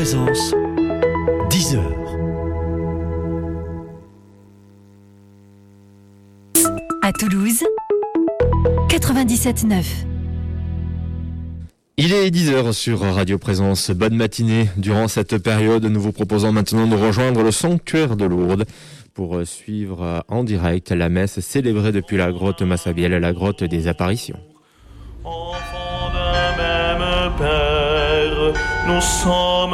Présence, 10 heures. À Toulouse, 97.9. Il est 10h sur Radio Présence. Bonne matinée. Durant cette période, nous vous proposons maintenant de rejoindre le sanctuaire de Lourdes pour suivre en direct la messe célébrée depuis la grotte Massabielle, la grotte des apparitions. Enfants d'un même Père, nous sommes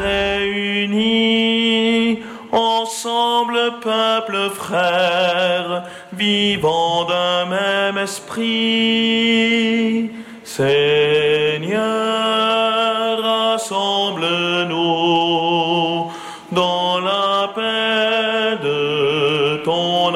réunis, ensemble peuple frère, vivant d'un même esprit. Seigneur, rassemble-nous dans la paix de ton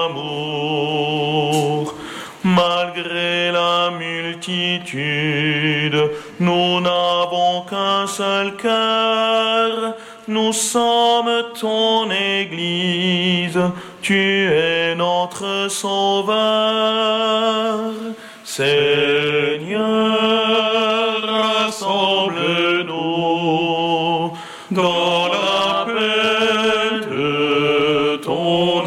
amour. Malgré la multitude, nous n'avons qu'un seul cœur. Nous sommes ton Église, tu es notre Sauveur. Seigneur, rassemble-nous dans la paix de ton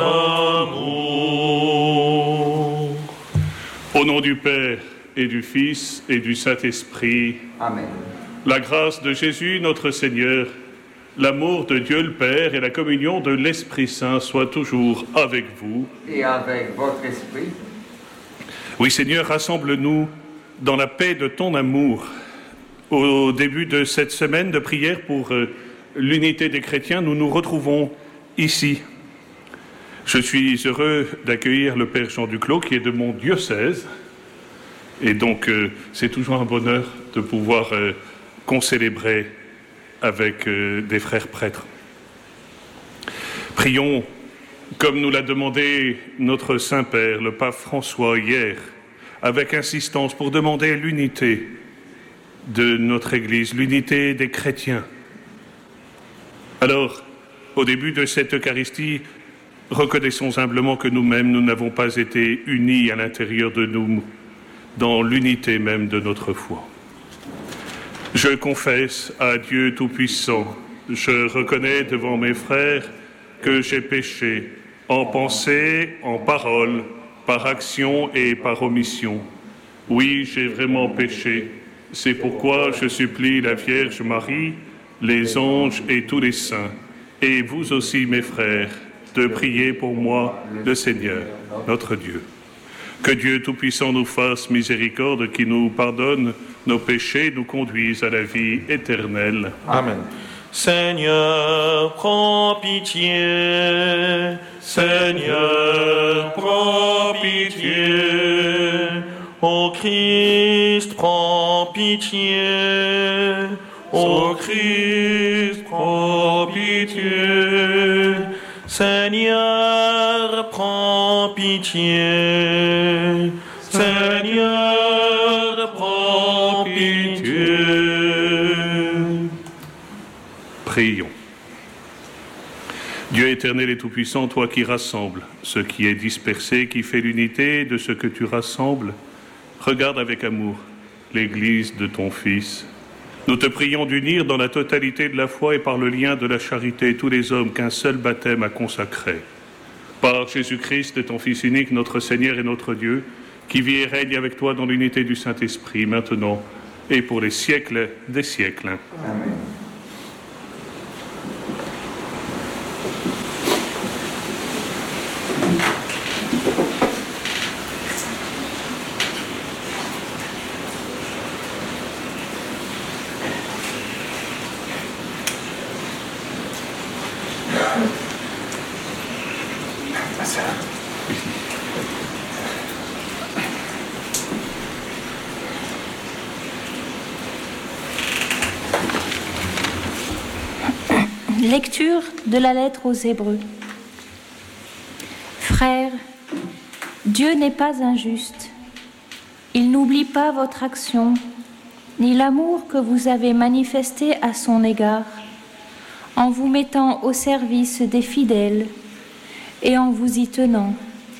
amour. Au nom du Père et du Fils et du Saint-Esprit, Amen. La grâce de Jésus notre Seigneur, l'amour de Dieu le Père et la communion de l'Esprit Saint soient toujours avec vous. Et avec votre esprit. Oui, Seigneur, rassemble-nous dans la paix de ton amour. Au début de cette semaine de prière pour l'unité des chrétiens, nous nous retrouvons ici. Je suis heureux d'accueillir le Père Jean Duclos, qui est de mon diocèse. Et donc, c'est toujours un bonheur de pouvoir concélébrer avec des frères prêtres. Prions comme nous l'a demandé notre Saint-Père, le pape François, hier, avec insistance pour demander l'unité de notre Église, l'unité des chrétiens. Alors, au début de cette Eucharistie, reconnaissons humblement que nous-mêmes, nous n'avons pas été unis à l'intérieur de nous, dans l'unité même de notre foi. Je confesse à Dieu Tout-Puissant, je reconnais devant mes frères que j'ai péché en pensée, en parole, par action et par omission. Oui, j'ai vraiment péché. C'est pourquoi je supplie la Vierge Marie, les anges et tous les saints, et vous aussi, mes frères, de prier pour moi, le Seigneur, notre Dieu. Que Dieu Tout-Puissant nous fasse miséricorde, qui nous pardonne nos péchés, nous conduise à la vie éternelle. Amen. Seigneur, prends pitié. Seigneur, prends pitié. Ô Christ, prends pitié. Ô Christ, prends pitié. Seigneur, prends pitié. Seigneur, prends pitié. Prions. Dieu éternel et tout-puissant, toi qui rassembles ce qui est dispersé, qui fait l'unité de ce que tu rassembles, regarde avec amour l'Église de ton Fils. Nous te prions d'unir dans la totalité de la foi et par le lien de la charité tous les hommes qu'un seul baptême a consacrés. Par Jésus-Christ, ton Fils unique, notre Seigneur et notre Dieu, qui vit et règne avec toi dans l'unité du Saint-Esprit, maintenant et pour les siècles des siècles. Amen. Lecture de la lettre aux Hébreux. Frères, Dieu n'est pas injuste. Il n'oublie pas votre action, ni l'amour que vous avez manifesté à son égard, en vous mettant au service des fidèles et en vous y tenant.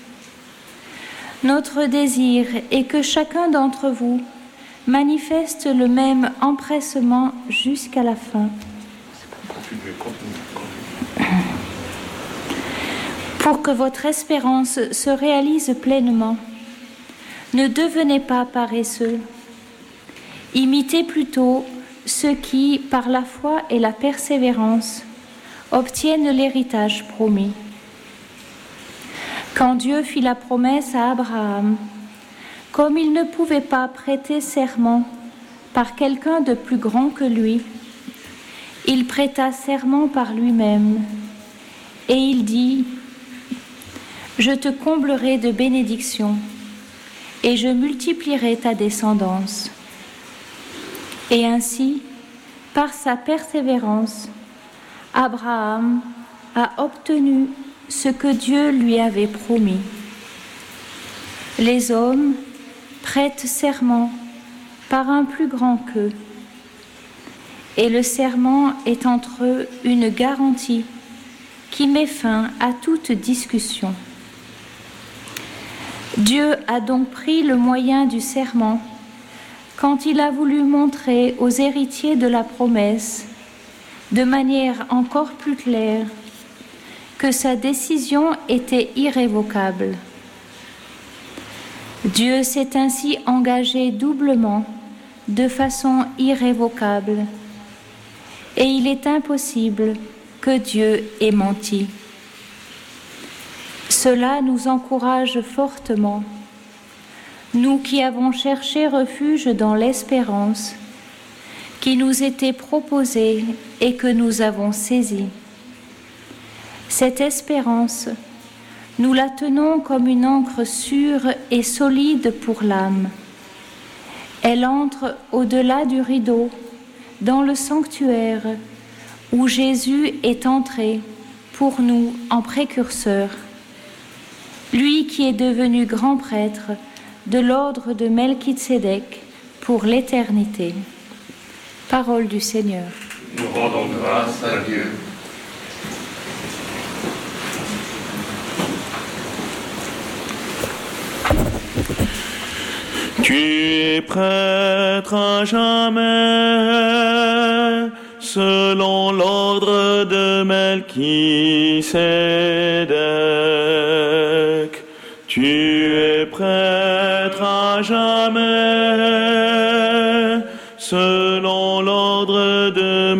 Notre désir est que chacun d'entre vous manifeste le même empressement jusqu'à la fin. Pour que votre espérance se réalise pleinement, ne devenez pas paresseux. Imitez plutôt ceux qui, par la foi et la persévérance, obtiennent l'héritage promis. Quand Dieu fit la promesse à Abraham, comme il ne pouvait pas prêter serment par quelqu'un de plus grand que lui, il prêta serment par lui-même, et il dit : « Je te comblerai de bénédictions, et je multiplierai ta descendance. » Et ainsi, par sa persévérance, Abraham a obtenu ce que Dieu lui avait promis. Les hommes prêtent serment par un plus grand qu'eux, et le serment est entre eux une garantie qui met fin à toute discussion. Dieu a donc pris le moyen du serment quand il a voulu montrer aux héritiers de la promesse, de manière encore plus claire, que sa décision était irrévocable. Dieu s'est ainsi engagé doublement, de façon irrévocable, et il est impossible que Dieu ait menti. Cela nous encourage fortement, nous qui avons cherché refuge dans l'espérance qui nous était proposée et que nous avons saisie. Cette espérance, nous la tenons comme une ancre sûre et solide pour l'âme. Elle entre au-delà du rideau, dans le sanctuaire, où Jésus est entré pour nous en précurseur, lui qui est devenu grand prêtre de l'ordre de Melchitsédek pour l'éternité. Parole du Seigneur. Nous rendons grâce à Dieu. Tu es prêtre à jamais, selon l'ordre de Melchitsédek. Tu es prêtre à jamais, selon l'ordre de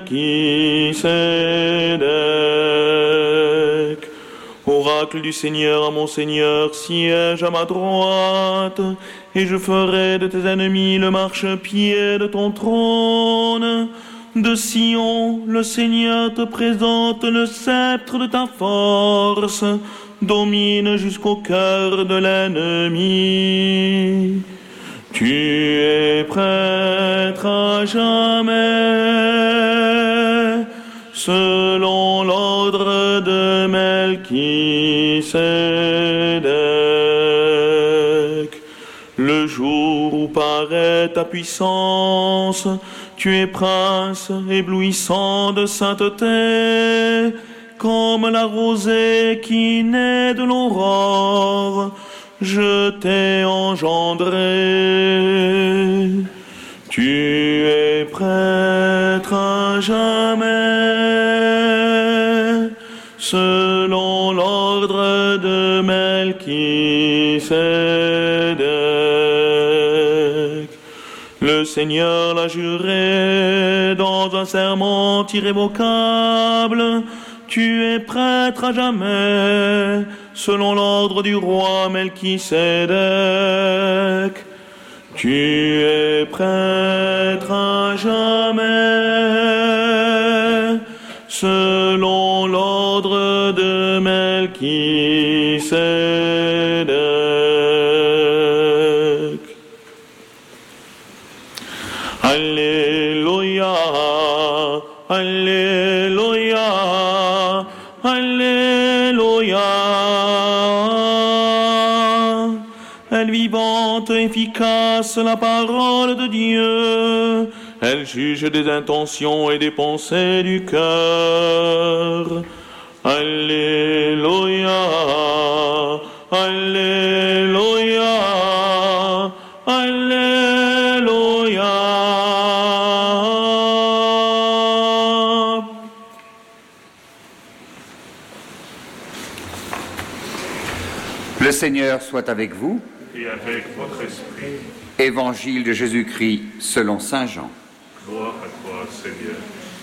Melchitsédek. Oracle du Seigneur à mon Seigneur, siège à ma droite, et je ferai de tes ennemis le marchepied de ton trône. De Sion, le Seigneur te présente le sceptre de ta force, domine jusqu'au cœur de l'ennemi. Tu es prêtre à jamais, selon l'ordre de Melchitsédek. Le jour où paraît ta puissance, tu es prince éblouissant de sainteté, comme la rosée qui naît de l'aurore, je t'ai engendré. Tu es prêtre à jamais, selon l'ordre de Melchitsédek. Le Seigneur l'a juré dans un serment irrévocable. Tu es prêtre à jamais, selon l'ordre du roi Melchitsédek. Tu es prêtre à jamais, selon l'ordre de Melchitsédek. Alléluia, Alléluia, Alléluia. Elle vivante, efficace, la parole de Dieu. Elle juge des intentions et des pensées du cœur. Alléluia, Alléluia, Alléluia. Le Seigneur soit avec vous. Et avec votre esprit. Évangile de Jésus-Christ selon saint Jean. Gloire à toi, Seigneur.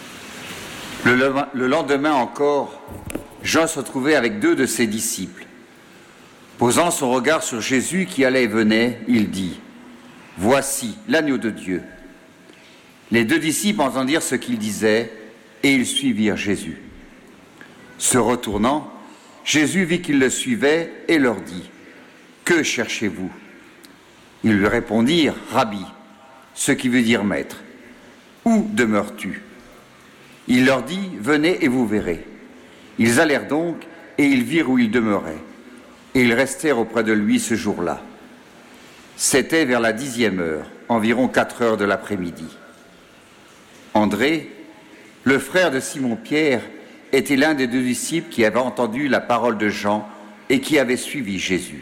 Le lendemain encore, Jean se trouvait avec 2 de ses disciples. Posant son regard sur Jésus qui allait et venait, il dit « Voici l'agneau de Dieu ». Les 2 disciples entendirent ce qu'il disait et ils suivirent Jésus. Se retournant, Jésus vit qu'ils le suivaient et leur dit « Que cherchez-vous » Ils lui répondirent « Rabbi », ce qui veut dire maître. « Où demeures-tu » Il leur dit « Venez et vous verrez ». Ils allèrent donc et ils virent où il demeurait. Et ils restèrent auprès de lui ce jour-là. C'était vers la 10e heure, environ 4 heures de l'après-midi. André, le frère de Simon-Pierre, était l'un des 2 disciples qui avaient entendu la parole de Jean et qui avaient suivi Jésus.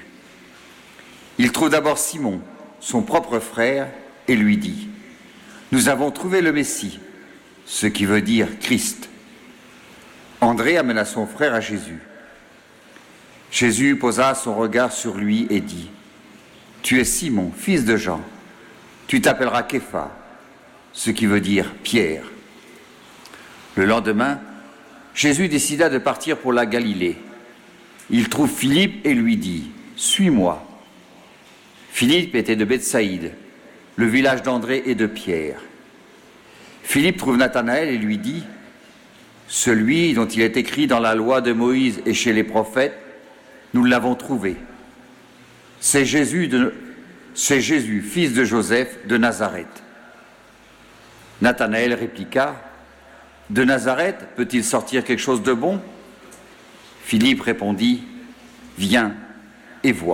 Il trouve d'abord Simon, son propre frère, et lui dit « Nous avons trouvé le Messie », ce qui veut dire Christ. André amena son frère à Jésus. Jésus posa son regard sur lui et dit « Tu es Simon, fils de Jean. Tu t'appelleras Képha, ce qui veut dire Pierre. » Le lendemain, Jésus décida de partir pour la Galilée. Il trouve Philippe et lui dit « Suis-moi ». Philippe était de Bethsaïde, le village d'André et de Pierre. Philippe trouve Nathanaël et lui dit « Celui dont il est écrit dans la loi de Moïse et chez les prophètes, nous l'avons trouvé. C'est Jésus, fils de Joseph de Nazareth. » Nathanaël répliqua « De Nazareth peut-il sortir quelque chose de bon ?» Philippe répondit « Viens et vois. »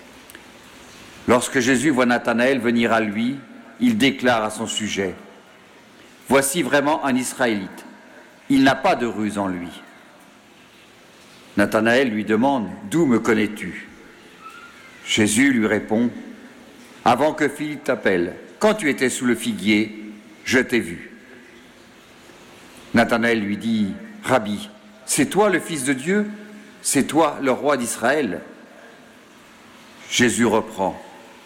Lorsque Jésus voit Nathanaël venir à lui, il déclare à son sujet « Voici vraiment un Israélite. Il n'a pas de ruse en lui. » Nathanaël lui demande « D'où me connais-tu » Jésus lui répond « Avant que Philippe t'appelle, quand tu étais sous le figuier, je t'ai vu. » Nathanaël lui dit « Rabbi, c'est toi le Fils de Dieu? C'est toi le roi d'Israël ?» Jésus reprend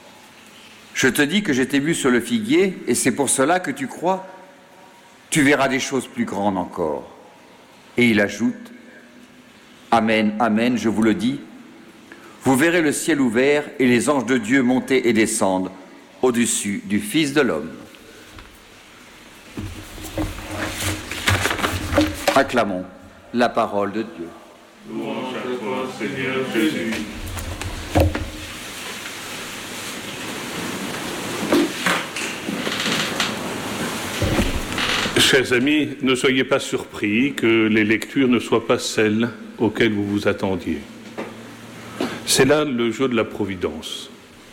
« Je te dis que je t'ai vu sur le figuier et c'est pour cela que tu crois. Tu verras des choses plus grandes encore. » Et il ajoute « Amen, amen, je vous le dis, vous verrez le ciel ouvert et les anges de Dieu monter et descendre au-dessus du Fils de l'homme. » Acclamons la parole de Dieu. Louange à toi, Seigneur Jésus. Chers amis, ne soyez pas surpris que les lectures ne soient pas celles auxquelles vous vous attendiez. C'est là le jeu de la providence.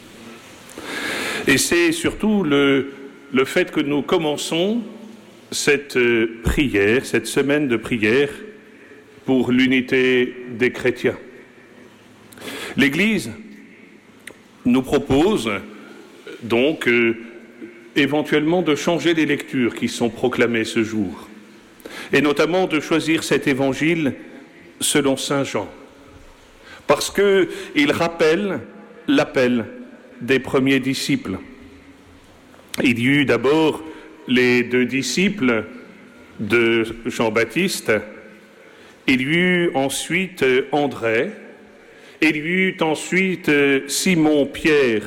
Et c'est surtout le fait que nous commençons cette prière, cette semaine de prière pour l'unité des chrétiens. L'Église nous propose donc éventuellement de changer les lectures qui sont proclamées ce jour, et notamment de choisir cet évangile selon saint Jean, parce qu'il rappelle l'appel des premiers disciples. Il y eut d'abord les 2 disciples de Jean-Baptiste, il y eut ensuite André, il y eut ensuite Simon-Pierre,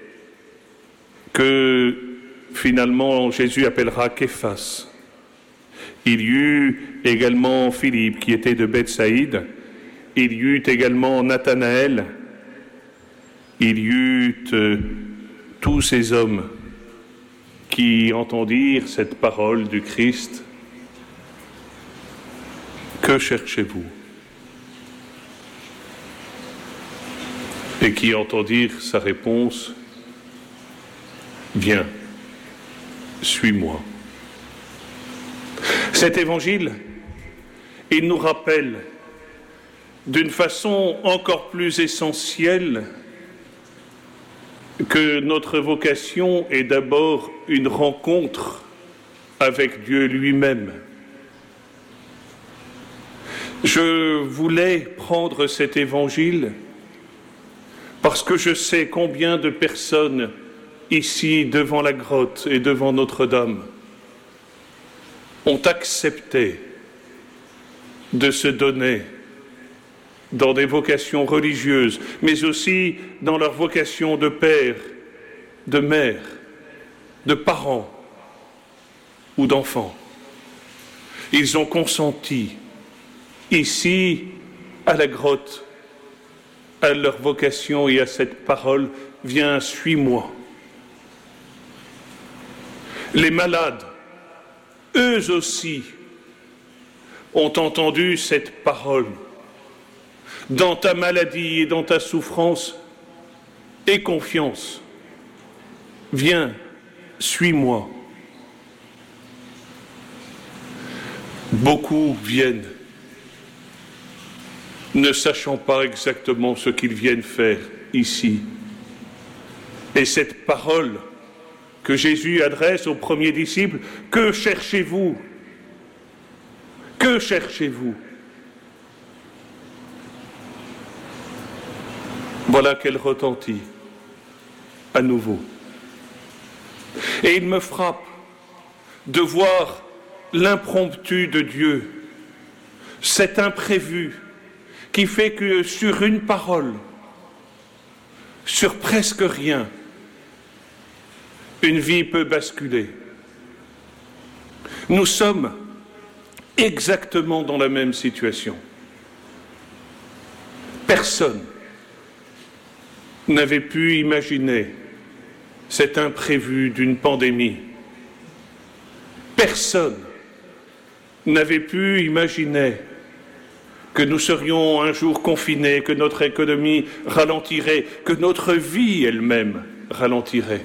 que finalement Jésus appellera Képhas. Il y eut également Philippe qui était de Bethsaïde, il y eut également Nathanaël, il y eut tous ces hommes qui entendirent cette parole du Christ. Que cherchez-vous? Et qui entendirent sa réponse, viens, suis-moi. Cet évangile, il nous rappelle d'une façon encore plus essentielle que notre vocation est d'abord une rencontre avec Dieu lui-même. Je voulais prendre cet évangile parce que je sais combien de personnes ici, devant la grotte et devant Notre-Dame, ont accepté de se donner dans des vocations religieuses, mais aussi dans leur vocation de père, de mère, de parents ou d'enfants. Ils ont consenti, ici, à la grotte, à leur vocation et à cette parole, viens, suis-moi. Les malades, eux aussi, ont entendu cette parole. Dans ta maladie et dans ta souffrance, aie confiance. Viens, suis-moi. Beaucoup viennent, ne sachant pas exactement ce qu'ils viennent faire ici. Et cette parole que Jésus adresse aux premiers disciples, que cherchez-vous? Que cherchez-vous? Voilà qu'elle retentit à nouveau. Et il me frappe de voir l'impromptu de Dieu, cet imprévu qui fait que sur une parole, sur presque rien, une vie peut basculer. Nous sommes exactement dans la même situation. Personne n'avait pu imaginer cet imprévu d'une pandémie. Personne n'avait pu imaginer que nous serions un jour confinés, que notre économie ralentirait, que notre vie elle-même ralentirait.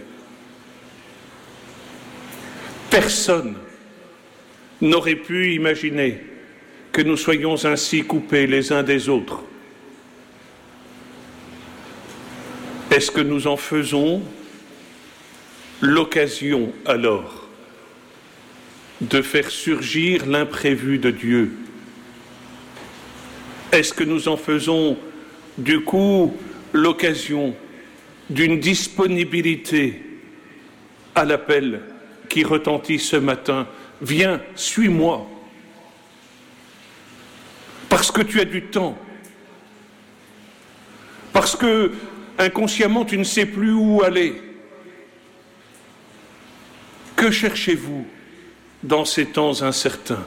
Personne n'aurait pu imaginer que nous soyons ainsi coupés les uns des autres. Est-ce que nous en faisons l'occasion alors de faire surgir l'imprévu de Dieu? Est-ce que nous en faisons du coup l'occasion d'une disponibilité à l'appel qui retentit ce matin? Viens, suis-moi, parce que tu as du temps, parce que inconsciemment tu ne sais plus où aller. Que cherchez-vous dans ces temps incertains?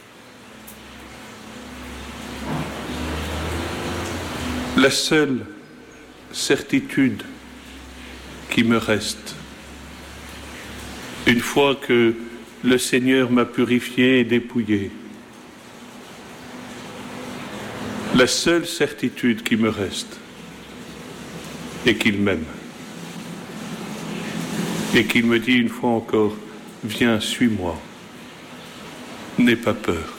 La seule certitude qui me reste, une fois que le Seigneur m'a purifié et dépouillé, la seule certitude qui me reste est qu'il m'aime et qu'il me dit une fois encore, viens, suis-moi, n'aie pas peur.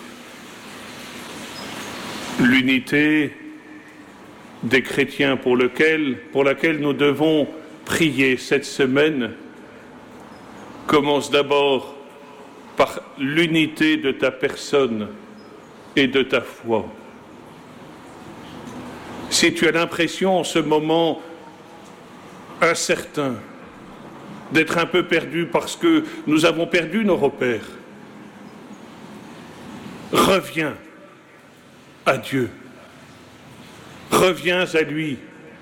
L'unité des chrétiens pour laquelle nous devons prier cette semaine commence d'abord par l'unité de ta personne et de ta foi. Si tu as l'impression en ce moment incertain d'être un peu perdu parce que nous avons perdu nos repères, reviens à Dieu, reviens à lui,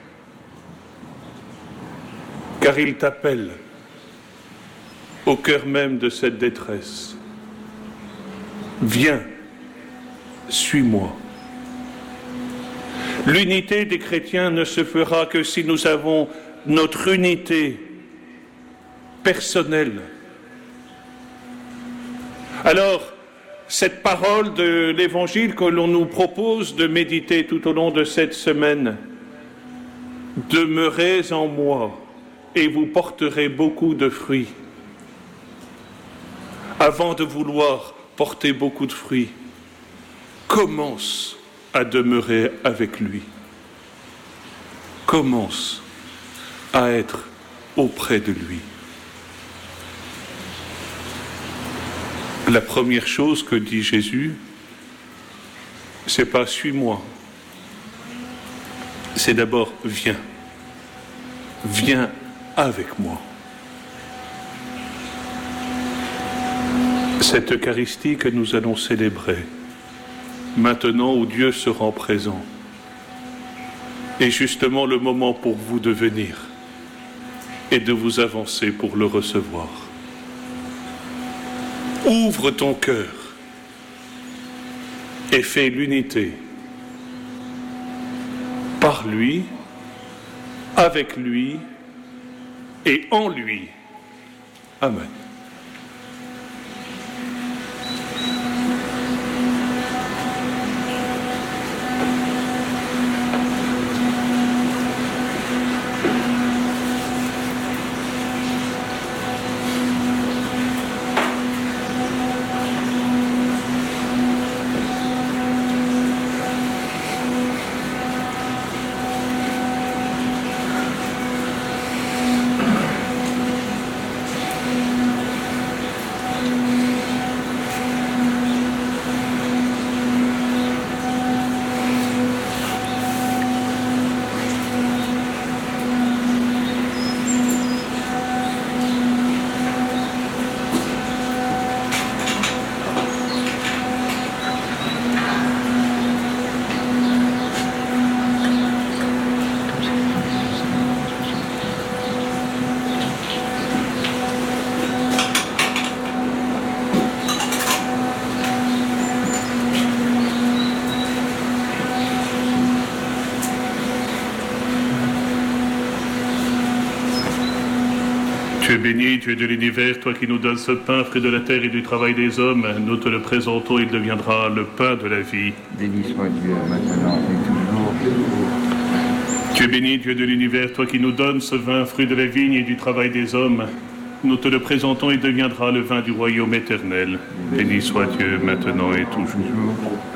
car il t'appelle au cœur même de cette détresse. Viens, suis-moi. L'unité des chrétiens ne se fera que si nous avons notre unité personnelle. Alors, cette parole de l'Évangile que l'on nous propose de méditer tout au long de cette semaine, demeurez en moi et vous porterez beaucoup de fruits. Avant de vouloir porter beaucoup de fruits, commence à demeurer avec lui. Commence à être auprès de lui. La première chose que dit Jésus, c'est pas suis-moi, c'est d'abord viens. viens avec moi. Cette Eucharistie que nous allons célébrer, maintenant où Dieu se rend présent, est justement le moment pour vous de venir et de vous avancer pour le recevoir. Ouvre ton cœur et fais l'unité par lui, avec lui et en lui. Amen. Tu es béni, Dieu de l'univers, toi qui nous donnes ce pain, fruit de la terre et du travail des hommes. Nous te le présentons, il deviendra le pain de la vie. Béni soit Dieu, maintenant et toujours. Tu es béni, Dieu de l'univers, toi qui nous donnes ce vin, fruit de la vigne et du travail des hommes. Nous te le présentons, il deviendra le vin du royaume éternel. Béni soit Dieu, maintenant et toujours.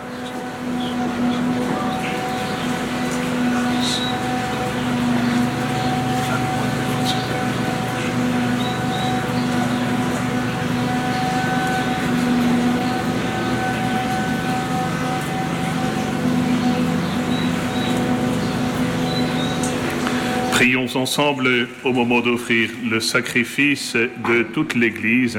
Prions ensemble au moment d'offrir le sacrifice de toute l'Église.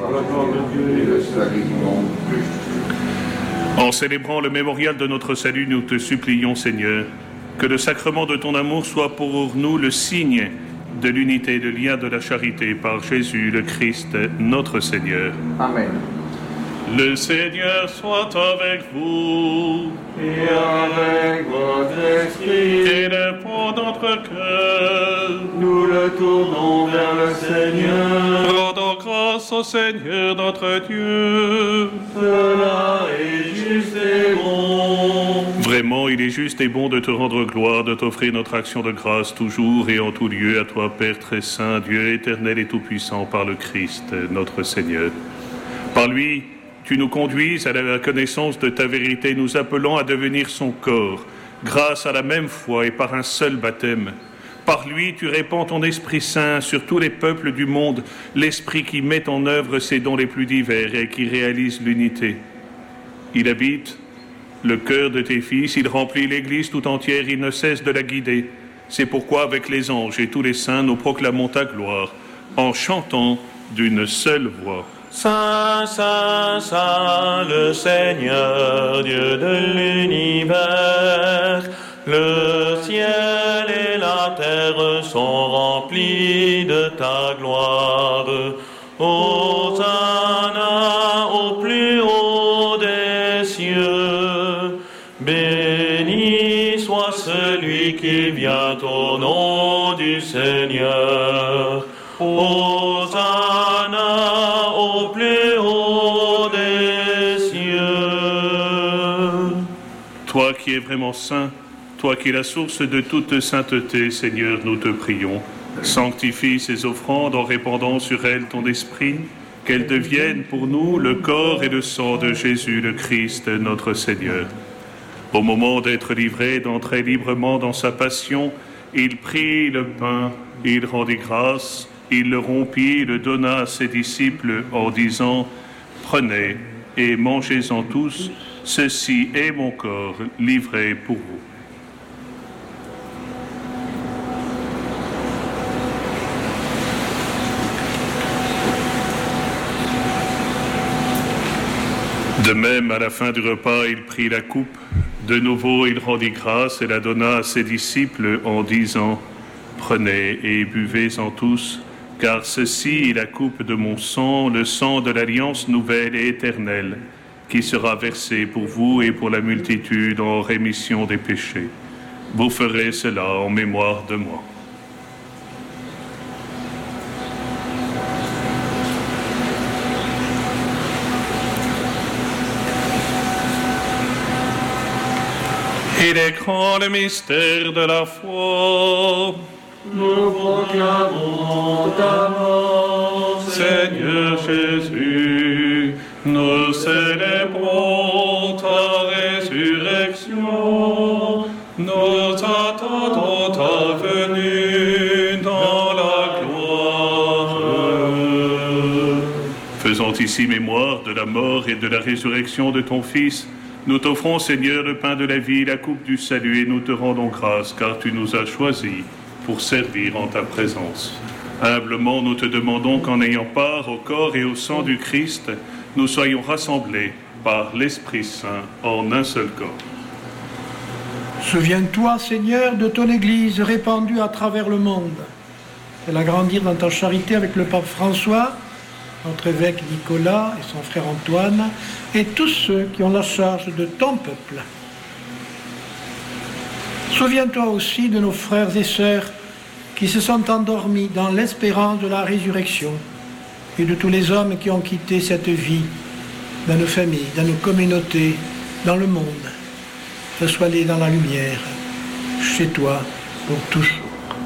En célébrant le mémorial de notre salut, nous te supplions, Seigneur, que le sacrement de ton amour soit pour nous le signe de l'unité, le lien de la charité par Jésus le Christ, notre Seigneur. Amen. Le Seigneur soit avec vous. Et avec votre esprit, Élève notre cœur. nous le tournons vers le Seigneur. Rendons grâce au Seigneur notre Dieu. Cela est juste et bon. Vraiment, il est juste et bon de te rendre gloire, de t'offrir notre action de grâce toujours et en tout lieu à toi, Père très saint, Dieu éternel et tout-puissant, par le Christ, notre Seigneur. Par lui, tu nous conduis à la connaissance de ta vérité, nous appelant à devenir son corps, grâce à la même foi et par un seul baptême. Par lui, tu répands ton Esprit Saint sur tous les peuples du monde, l'Esprit qui met en œuvre ses dons les plus divers et qui réalise l'unité. Il habite le cœur de tes fils, il remplit l'Église tout entière, il ne cesse de la guider. C'est pourquoi, avec les anges et tous les saints, nous proclamons ta gloire, en chantant d'une seule voix. Saint, Saint, Saint, le Seigneur, Dieu de l'univers, le ciel et la terre sont remplis de ta gloire. Hosanna au plus haut des cieux, béni soit celui qui vient au nom du Seigneur. Hosanna au plus haut des cieux. Toi qui es vraiment saint, toi qui es la source de toute sainteté, Seigneur, nous te prions. Sanctifie ces offrandes en répandant sur elles ton esprit, qu'elles deviennent pour nous le corps et le sang de Jésus le Christ, notre Seigneur. Au moment d'être livré, d'entrer librement dans sa passion, il prit le pain, il rendit grâce, il le rompit, le donna à ses disciples en disant « Prenez et mangez-en tous, ceci est mon corps livré pour vous. » De même, à la fin du repas, il prit la coupe. De nouveau, il rendit grâce et la donna à ses disciples en disant « Prenez et buvez-en tous, car ceci est la coupe de mon sang, le sang de l'alliance nouvelle et éternelle, qui sera versé pour vous et pour la multitude en rémission des péchés. Vous ferez cela en mémoire de moi. » Il est grand le mystère de la foi. Nous proclamons ta mort, Seigneur Jésus, nous célébrons ta résurrection. Nous attendons ta venue dans la gloire. Faisant ici mémoire de la mort et de la résurrection de ton Fils, nous t'offrons, Seigneur, le pain de la vie, la coupe du salut, et nous te rendons grâce, car tu nous as choisis pour servir en ta présence. Humblement, nous te demandons qu'en ayant part au corps et au sang du Christ, nous soyons rassemblés par l'Esprit Saint en un seul corps. Souviens-toi, Seigneur, de ton Église répandue à travers le monde. Fais-la grandir dans ta charité avec le pape François, notre évêque Nicolas et son frère Antoine, et tous ceux qui ont la charge de ton peuple. Souviens-toi aussi de nos frères et sœurs qui se sont endormis dans l'espérance de la résurrection, et de tous les hommes qui ont quitté cette vie, dans nos familles, dans nos communautés, dans le monde. Reçois-les dans la lumière, chez toi, pour toujours.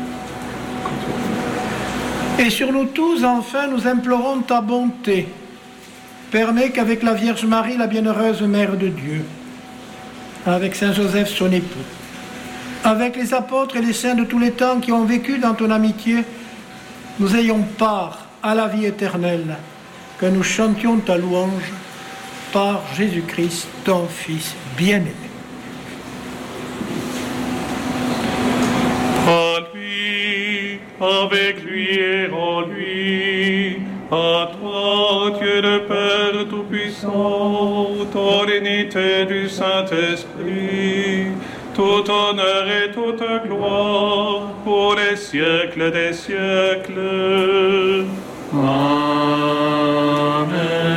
Et sur nous tous, enfin, nous implorons ta bonté. Permets qu'avec la Vierge Marie, la bienheureuse Mère de Dieu, avec Saint Joseph, son époux, avec les apôtres et les saints de tous les temps qui ont vécu dans ton amitié, nous ayons part à la vie éternelle, que nous chantions ta louange par Jésus-Christ, ton Fils bien-aimé. Avec lui et en lui, à toi, Dieu le Père Tout-Puissant, dans l'unité du Saint-Esprit, tout honneur et toute gloire pour les siècles des siècles. Amen.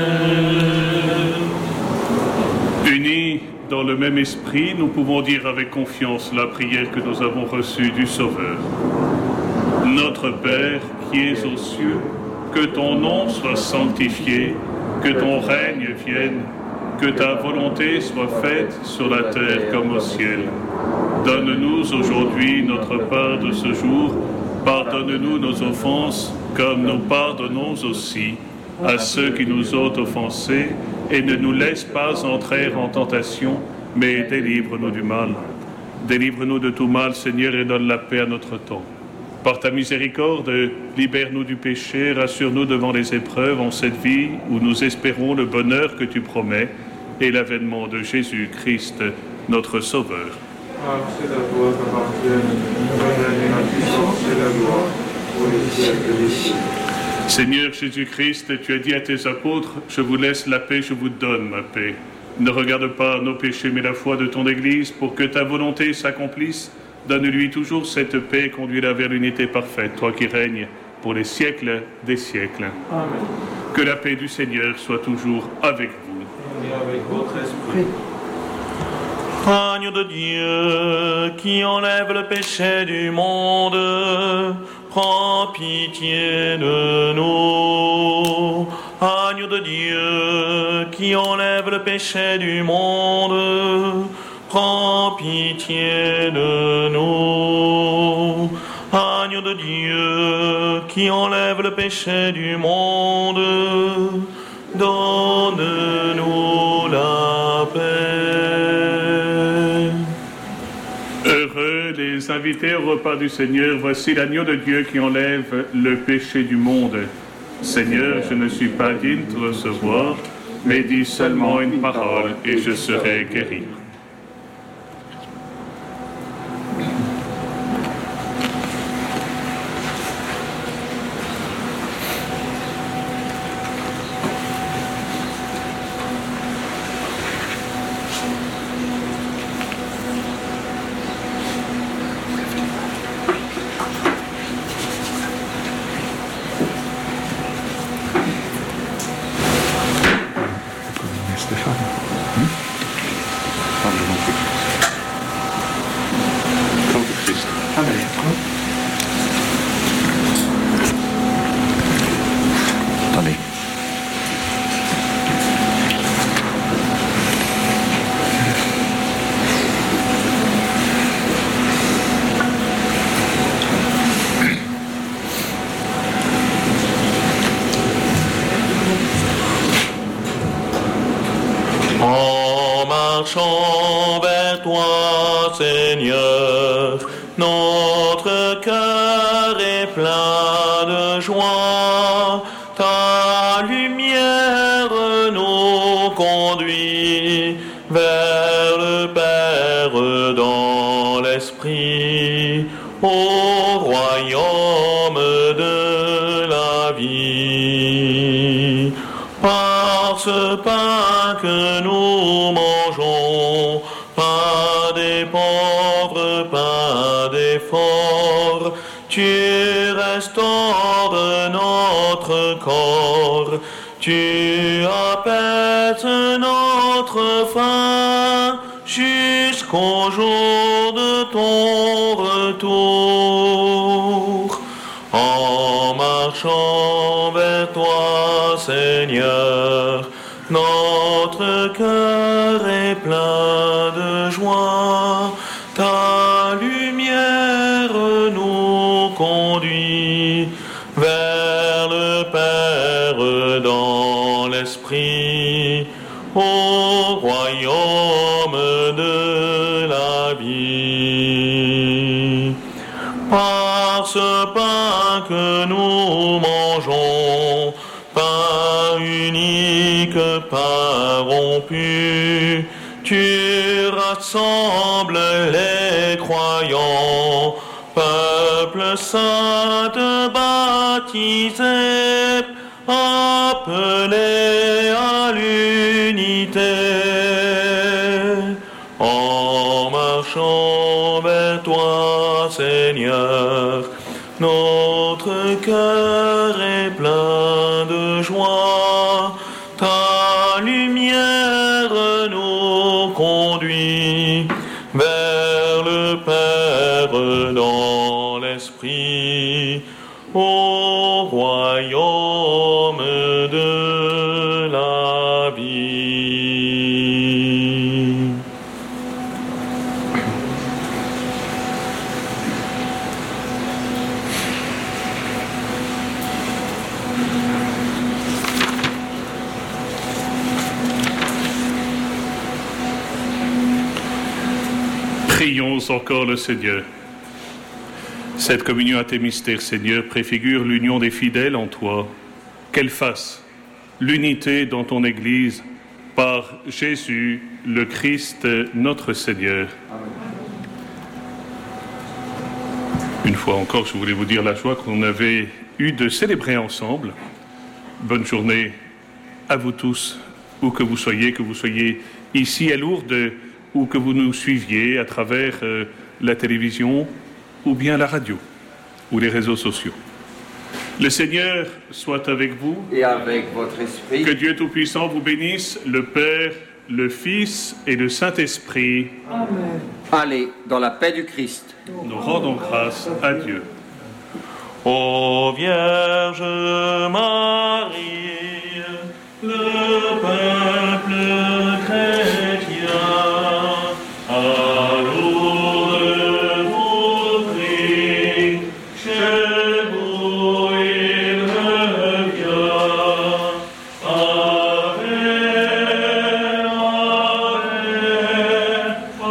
Unis dans le même esprit, nous pouvons dire avec confiance la prière que nous avons reçue du Sauveur. Notre Père qui es aux cieux, que ton nom soit sanctifié, que ton règne vienne, que ta volonté soit faite sur la terre comme au ciel. Donne-nous aujourd'hui notre part de ce jour, pardonne-nous nos offenses, comme nous pardonnons aussi à ceux qui nous ont offensés, et ne nous laisse pas entrer en tentation, mais délivre-nous du mal. Délivre-nous de tout mal, Seigneur, et donne la paix à notre temps. Par ta miséricorde, libère-nous du péché, rassure-nous devant les épreuves en cette vie où nous espérons le bonheur que tu promets et l'avènement de Jésus-Christ, notre Sauveur. C'est la gloire qu'appartiennent la puissance et la gloire pour les siècles des siècles. Seigneur Jésus-Christ, tu as dit à tes apôtres, « Je vous laisse la paix, je vous donne ma paix. » Ne regarde pas nos péchés, mais la foi de ton Église, pour que ta volonté s'accomplisse. Donne-lui toujours cette paix et conduis-la vers l'unité parfaite, toi qui règnes pour les siècles des siècles. Amen. Que la paix du Seigneur soit toujours avec vous. Et avec votre esprit. Agneau de Dieu qui enlève le péché du monde, prends pitié de nous. Agneau de Dieu qui enlève le péché du monde, prends pitié de nous. Agneau de Dieu qui enlève le péché du monde, donne-nous la paix. Heureux les invités au repas du Seigneur, voici l'agneau de Dieu qui enlève le péché du monde. Seigneur, je ne suis pas digne de te recevoir, mais dis seulement une parole et je serai guéri. Attendez. En marchant vers toi, Seigneur, notre cœur est plein de joie. Ta lumière nous conduit vers le Père dans l'esprit, au royaume de la vie. Par ce pain que nous mangeons, pain des pauvres, pain des forts, tu restaures notre corps, tu apaises notre faim jusqu'au jour de ton retour. En marchant vers toi, Seigneur, notre cœur est plein de joie. Ta lumière nous conduit vers le Père dans l'esprit, au royaume de la vie. Par ce pain que nous mangeons, pain unique, pain rompu, tu rassembles les croyants, peuple saint baptisé, appelé à l'unité. En marchant vers toi, Seigneur, notre cœur est plein de joie. Ta lumière nous conduit vers le Père dans l'esprit, au royaume de la vie. Prions encore le Seigneur. Cette communion à tes mystères, Seigneur, préfigure l'union des fidèles en toi. Qu'elle fasse l'unité dans ton Église par Jésus, le Christ, notre Seigneur. Une fois encore, je voulais vous dire la joie qu'on avait eue de célébrer ensemble. Bonne journée à vous tous, où que vous soyez ici à Lourdes, ou que vous nous suiviez à travers la télévision, ou bien la radio, ou les réseaux sociaux. Le Seigneur soit avec vous. Et avec votre esprit. Que Dieu Tout-Puissant vous bénisse, le Père, le Fils et le Saint-Esprit. Amen. Allez, dans la paix du Christ. Nous rendons grâce à Dieu. Ô Vierge Marie, le peuple chrétien, à Lourdes vous prie, chez vous il revient. Ave, Ave,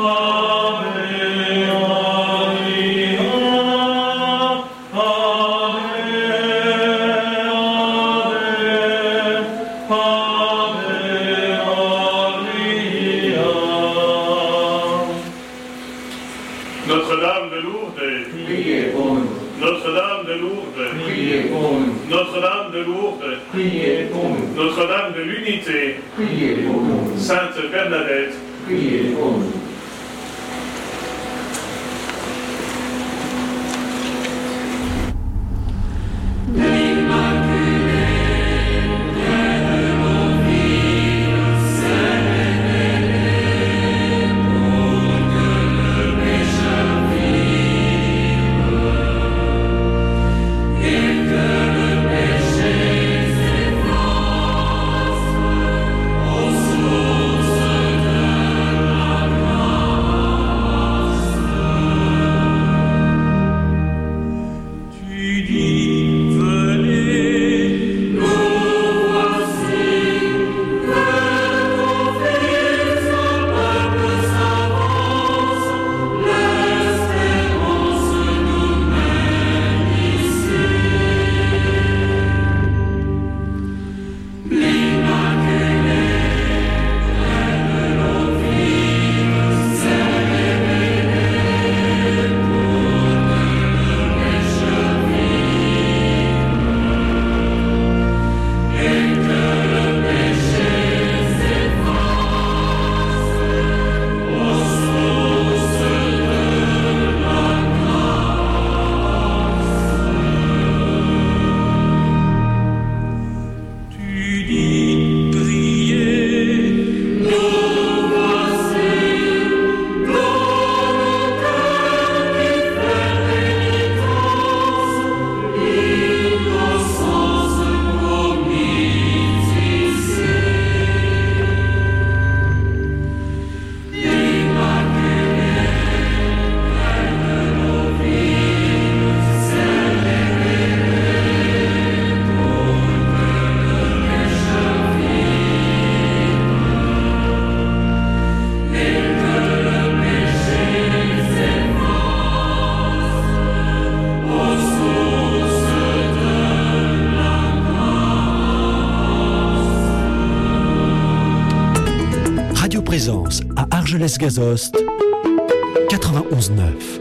Notre-Dame de Lourdes, Priez pour nous. Notre-Dame de Lourdes, Priez pour nous. Notre-Dame de Lourdes, Priez pour nous. Notre-Dame de l'Unité, Priez pour nous. Sainte Bernadette, Priez pour nous. Pour que le pécheur vive. Présence à Argelès-Gazost, 91.9.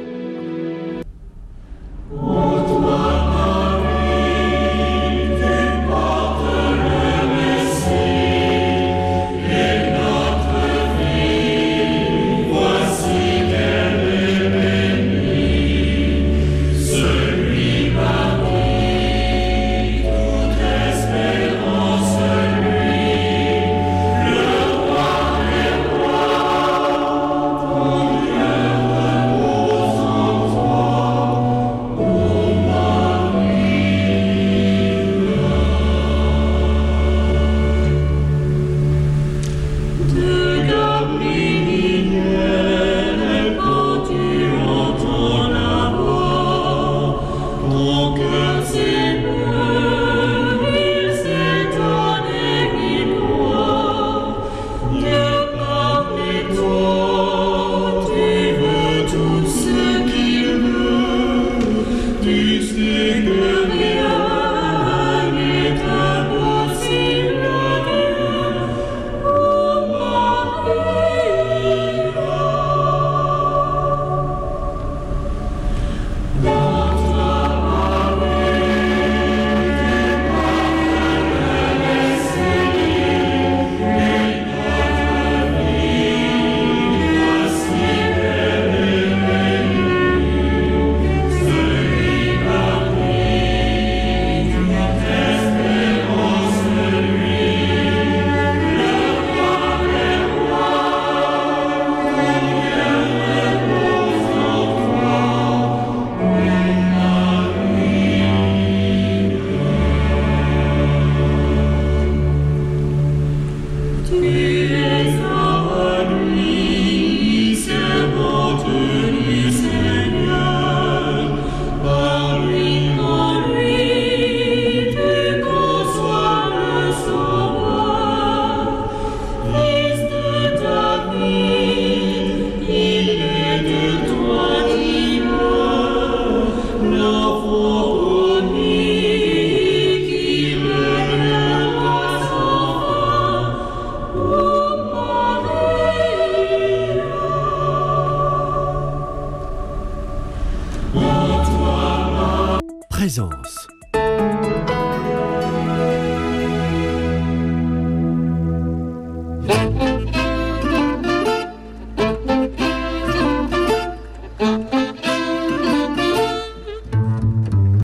Présence